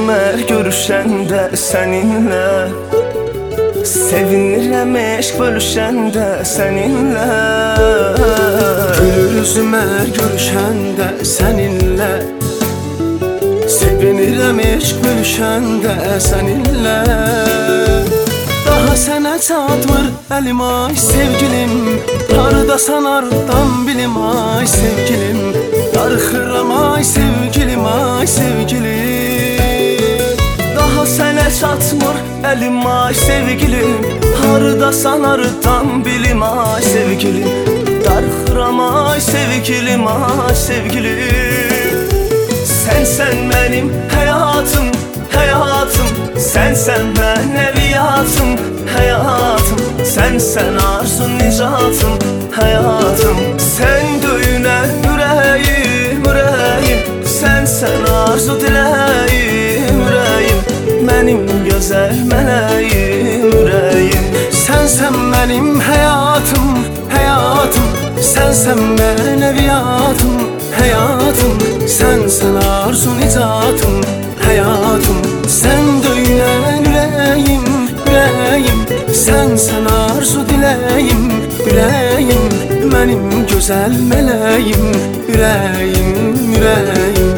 her görüşəndə səninlə, sevinirəm eşq bölüşəndə səninlə. Gülür üzüm her görüşəndə səninlə, sevinirəm eşq bölüşəndə səninlə. Daha sənə çatmır əlim ay sevgilim, hardasan hardan bilim ay sevgilim. Darıxıram ay sevgilim ay sevgilim. Daha sənə çatmır əlim ay sevgilim, hardasan hardan bilim ay sevgilim. Darıxıram ay sevgilim ay sevgilim. Sənsən mənim həyatım, həyatım. Sənsən mənəviyyatım, həyatım. Sənsən arzu nicatım, həyatım. Sən döyünən ürəyim, ürəyim. Sənsən arzu diləyim, ürəyim. Mənim gözəl mələyim, ürəyim. Sənsən mənim həyatım, həyatım. Sənsən mənəviyyatım, həyatım. Sənsən arzu nicatım, həyatım. Sən döyünən ürəyim, ürəyim. Sənsən arzu diləyim, ürəyim. Mənim gözəl mələyim, ürəyim, ürəyim.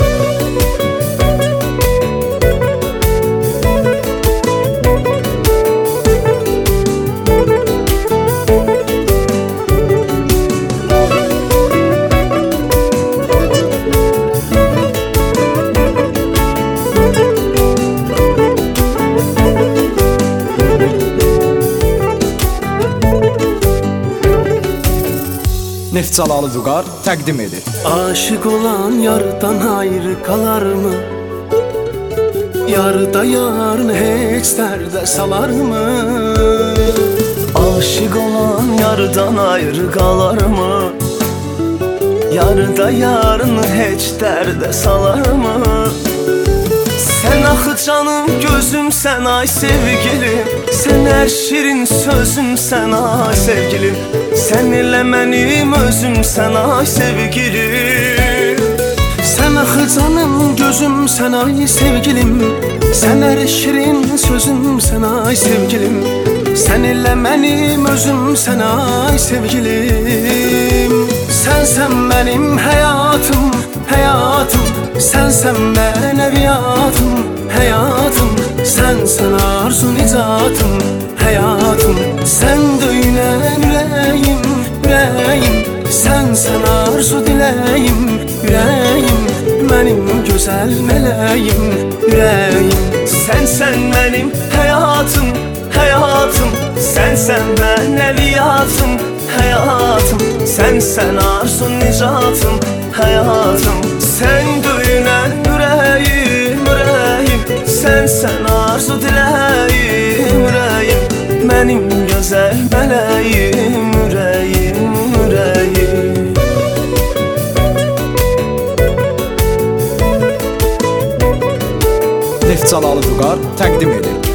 Neftçalalı Vüqar təqdim edir. Aşık olan yardan ayrı kalar mı? Yarda yarını heç dərdə salar mı? Aşık olan yardan ayrı qalar mı? Yarda yarını heç dərdə salar mı? Sən axı canım gözümsən ay sevgilim. Sən hər şirin sözümsən ay sevgilim. Sən elə mənim özümsən ay sevgilim. Sən axı canım gözümsən ay sevgilim. Sən hər şirin sözümsən ay sevgilim. Sən elə mənim özümsən ay sevgilim. Sənsən mənim həyatım, həyatım. Sənsən mənəviyyatım, həyatım. Sənsən arzu nicatım, həyatım. Sən döyünən ürəyim, ürəyim. Sənsən arzu diləyim, ürəyim. Mənim gözəl mələyim, ürəyim. Sənsən mənim həyatım, həyatım. Sənsən mənəviyyatım, həyatım. Sənsən arzu nicatım, həyatım. Sən döyünən ürəyim, ürəyim. Sənsən arzu diləyim, ürəyim. Mənim gözəl mələyim, ürəyim, ürəyim. Neftçalalı Vüqar təqdim edir.